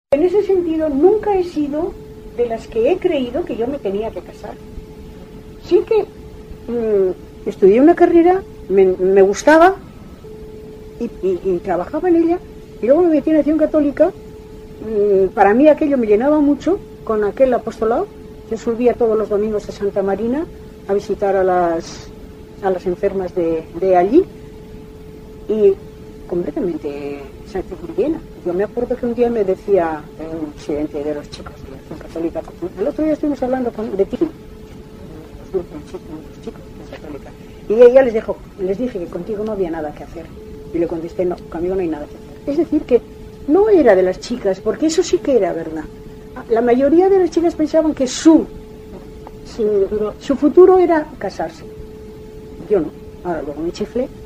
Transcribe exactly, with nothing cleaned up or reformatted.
En ese sentido, nunca he sido de las que he creído que yo me tenía que casar. Sí que mmm, estudié una carrera, me, me gustaba y, y, y trabajaba en ella, y luego me metí en Acción Católica. Mmm, para mí aquello me llenaba mucho con aquel apostolado. Yo subía todos los domingos a Santa Marina a visitar a las, a las enfermas de, de allí, y completamente llena. Yo me acuerdo que un día me decía un presidente de los chicos de la Acción Católica, el otro día estuvimos hablando con, de ti, los grupos, los chicos de la Católica, y ella les dijo, les dije que contigo no había nada que hacer, y le contesté, no, conmigo no hay nada que hacer. Es decir, que no era de las chicas, porque eso sí que era verdad. La mayoría de las chicas pensaban que su su, su futuro era casarse. Yo no. Ahora luego me chiflé